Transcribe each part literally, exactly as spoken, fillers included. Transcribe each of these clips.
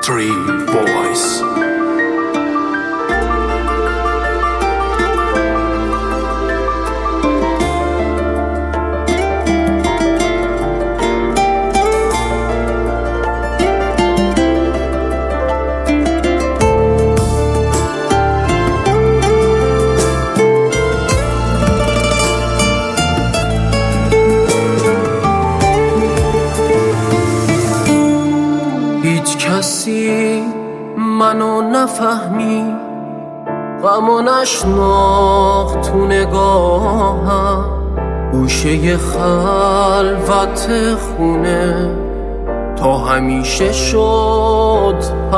Three boys. هیچ کسی منو نفهمی، غمو نشناخت تو نگاهم، گوشه خلوت خونه تا همیشه شد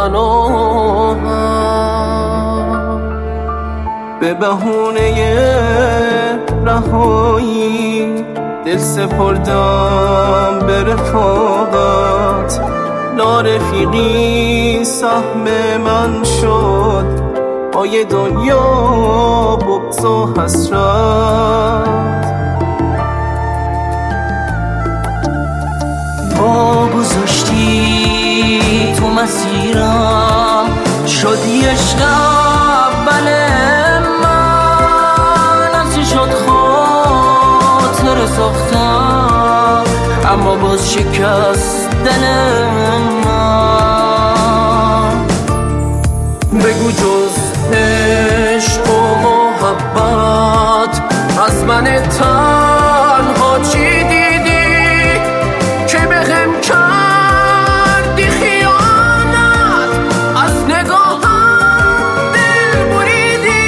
پناهم. به بهونه رهایی دل سپردم به رفاقت، نارفیقی سهم من شد با یه دنیا بغض و حسرت. پا گذاشتی تو مسیرم، شدی عشق اول من، از چی شد خاطر ساختم اما باز شکست دل من. بگو جز عشق و محبت از من تنها چی دیدی که بهم کردی خیانت، از نگاهم دل بریدی.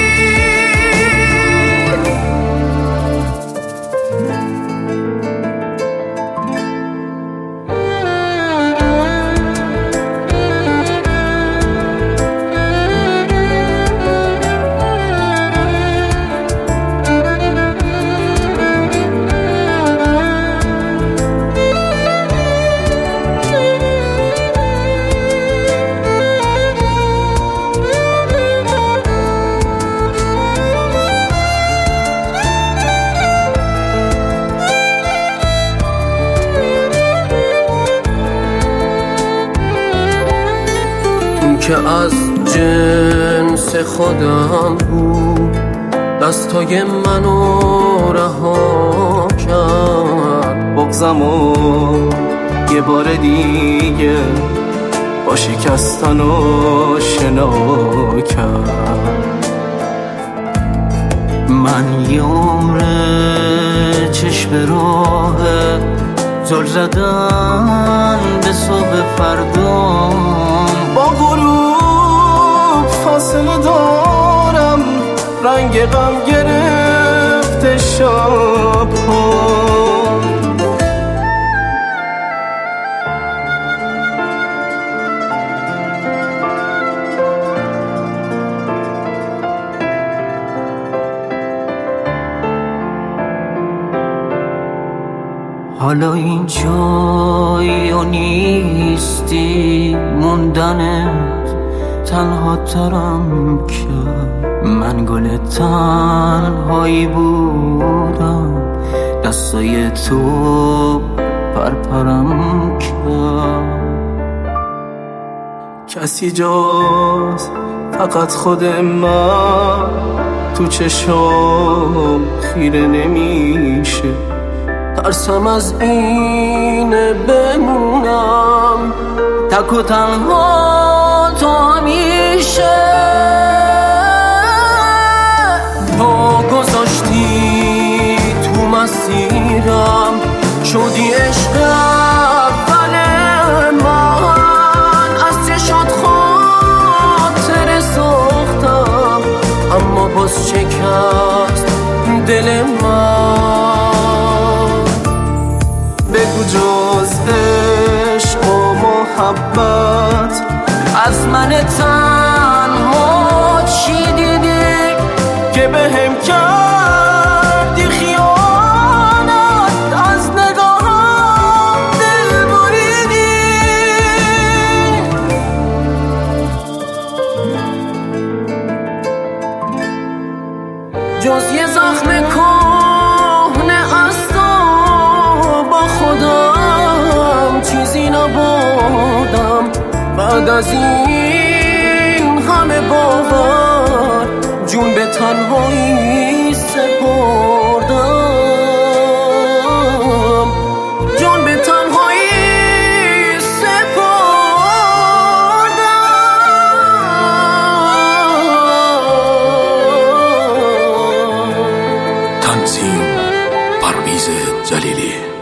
که از جنس خودم بود، دستای منو رها کرد، بغضمو یه بار دیگه با شکستن و شنا کرد. من یه عمر چشم راه زل زدن به صبح فردا، با غروب فاصله دارم، رنگ غم گرفته شب ها. حالا این جایی و نیستی، موندنت تنها ترم کرد. من گل تنهایی بودم، دستای تو پرپرم کرد. کسی جز فقط خود من تو چشام خیره نمیشه. ترسم از این بمونم تک و تنها تا همیشه. پا گذاشتی تو مسیرم، شدی عشق اول من، از چه شد خاطر ساختم اما باز شکست دل من. بگو جز عشق و محبت از من تنها چی دیدی که بهم کردی خیانت، از نگاهم دل بریدی. جز یه زخم کهنه از تو با خودم چیزی نبودم. بعد از این همه باور جون به تنهایی سپردم، جون به تنهایی سپردم. تنظیم پرویز جلیلی.